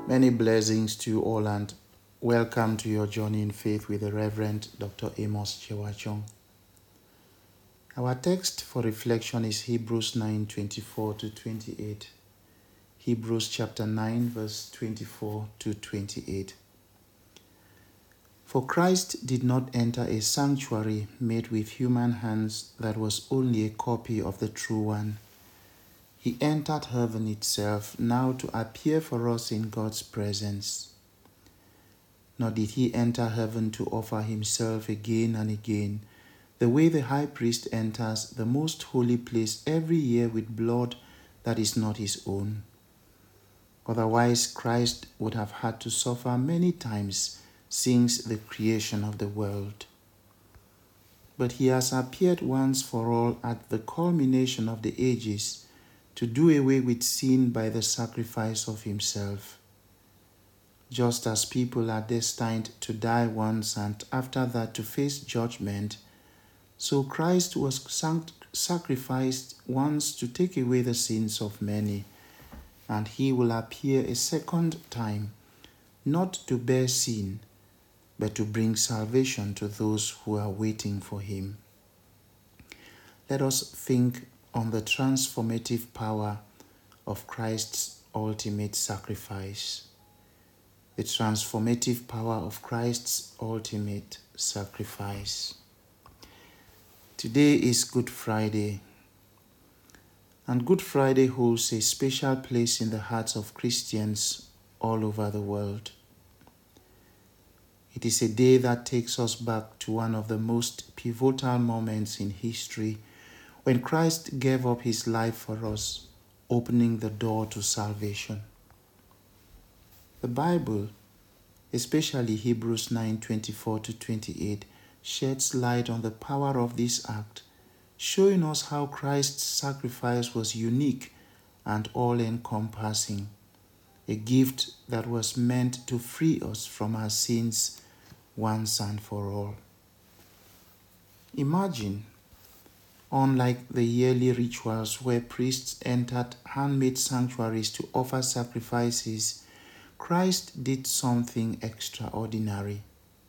Many blessings to you all and welcome to your journey in faith with the Reverend Dr. Amos Chewachong. Our text for reflection is Hebrews 9:24 to 28. Hebrews chapter 9 verse 24 to 28. For Christ did not enter a sanctuary made with human hands that was only a copy of the true one. He entered heaven itself now to appear for us in God's presence. Nor did he enter heaven to offer himself again and again, the way the high priest enters the most holy place every year with blood that is not his own. Otherwise, Christ would have had to suffer many times since the creation of the world. But he has appeared once for all at the culmination of the ages to do away with sin by the sacrifice of himself. Just as people are destined to die once and after that to face judgment, so Christ was sacrificed once to take away the sins of many, and he will appear a second time, not to bear sin, but to bring salvation to those who are waiting for him. Let us think on the transformative power of Christ's ultimate sacrifice. The transformative power of Christ's ultimate sacrifice. Today is Good Friday, and Good Friday holds a special place in the hearts of Christians all over the world. It is a day that takes us back to one of the most pivotal moments in history when Christ gave up his life for us, opening the door to salvation. The Bible, especially Hebrews 9:24 to 28, sheds light on the power of this act, showing us how Christ's sacrifice was unique and all-encompassing, a gift that was meant to free us from our sins once and for all. Imagine, unlike the yearly rituals where priests entered handmade sanctuaries to offer sacrifices, Christ did something extraordinary.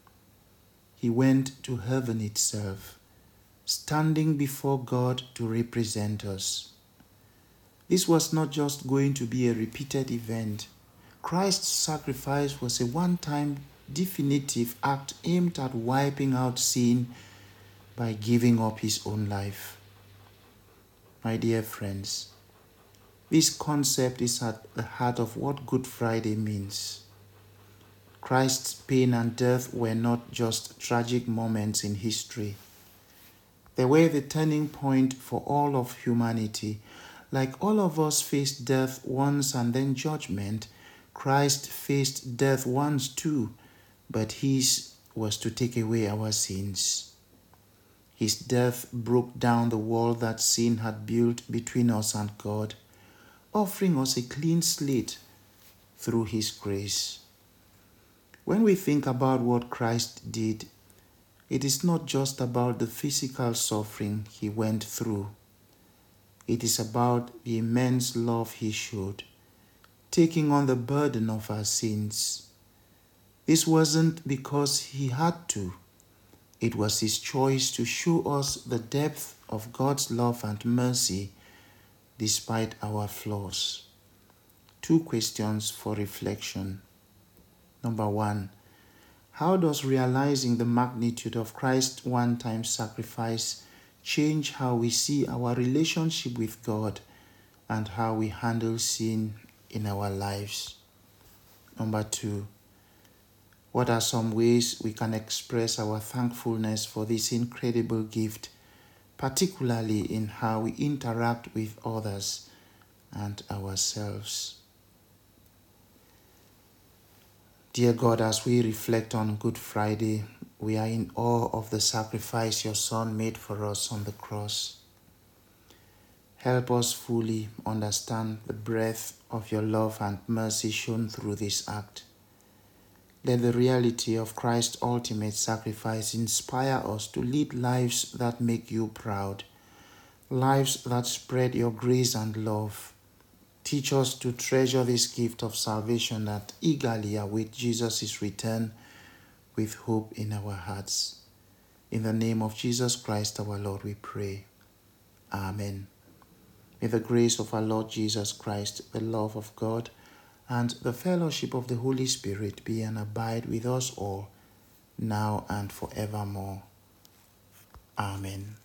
He went to heaven itself, standing before God to represent us. This was not just going to be a repeated event. Christ's sacrifice was a one-time definitive act aimed at wiping out sin by giving up his own life. My dear friends, this concept is at the heart of what Good Friday means. Christ's pain and death were not just tragic moments in history. They were the turning point for all of humanity. Like all of us faced death once and then judgment, Christ faced death once too, but his was to take away our sins. His death broke down the wall that sin had built between us and God, offering us a clean slate through his grace. When we think about what Christ did, it is not just about the physical suffering he went through. It is about the immense love he showed, taking on the burden of our sins. This wasn't because he had to. It was his choice to show us the depth of God's love and mercy despite our flaws. 2 questions for reflection. Number 1, how does realizing the magnitude of Christ's one-time sacrifice change how we see our relationship with God and how we handle sin in our lives? Number 2, what are some ways we can express our thankfulness for this incredible gift, particularly in how we interact with others and ourselves? Dear God, as we reflect on Good Friday, we are in awe of the sacrifice your Son made for us on the cross. Help us fully understand the breadth of your love and mercy shown through this act. Let the reality of Christ's ultimate sacrifice inspire us to lead lives that make you proud, lives that spread your grace and love, Teach us to treasure this gift of salvation that eagerly await Jesus' return with hope in our hearts. In the name of Jesus Christ our Lord we pray. Amen. May the grace of our Lord Jesus Christ, the love of God, and the fellowship of the Holy Spirit be and abide with us all, now and forevermore. Amen.